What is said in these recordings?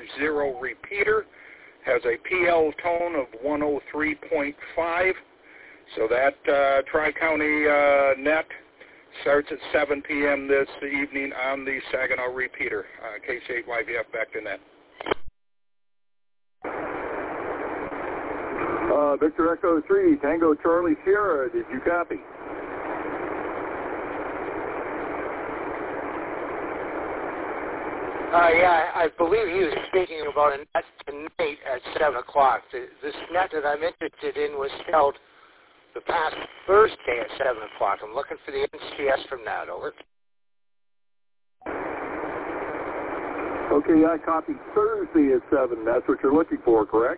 0 repeater. Has a PL tone of 103.5. So that Tri-County net starts at 7 p.m. this evening on the Saginaw repeater. KC8YVF back to net. Victor Echo 3, Tango Charlie Sierra, did you copy? Yeah, I believe he was speaking about a net tonight at 7 o'clock. This net that I'm interested in was held the past Thursday at 7 o'clock. I'm looking for the NCS from that. Over. Okay, I copied Thursday at 7. That's what you're looking for, correct?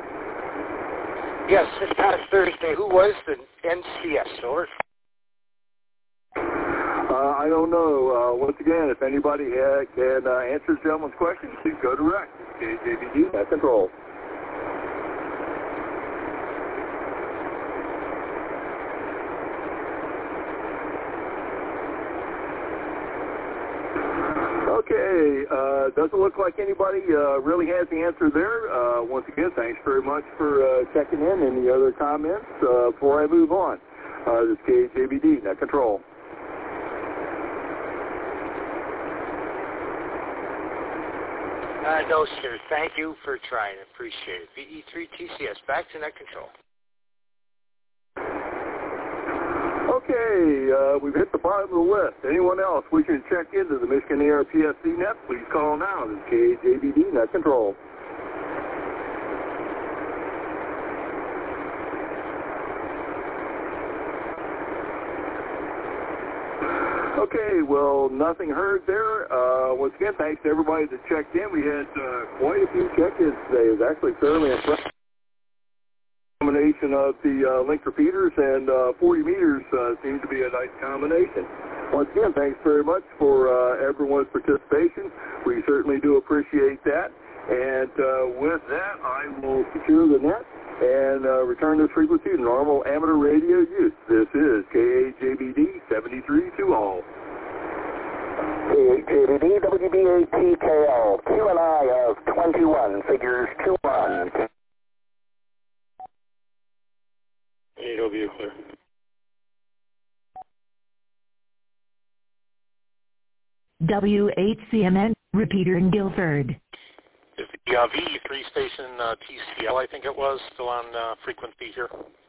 Yes, this past Thursday. Who was the NCS? Over. I don't know. Once again, if anybody can answer this gentleman's question, please go direct. KJBD at control. Okay, doesn't look like anybody really has the answer there. Once again, thanks very much for checking in. Any other comments before I move on? This is KJBD, net control. No, sir. Thank you for trying. Appreciate it. VE3TCS, back to net control. Okay, we've hit the bottom of the list. Anyone else wishing to check into the Michigan Air PSC net, please call now. This is KJBD, net control. Okay, well, nothing heard there. Once again, thanks to everybody that checked in. We had quite a few check-ins today. It was actually fairly impressive. Combination of the link repeaters and 40 meters seems to be a nice combination. Once again, thanks very much for everyone's participation. We certainly do appreciate that. And with that, I will secure the net and return this frequency to normal amateur radio use. This is KAJBD 73 to all. KAJBD WBATKL, Q&I of 21, figures 21. AW clear. W8CMN, repeater in Guilford. Is the VE3 station TCL, I think it was, still on frequency here?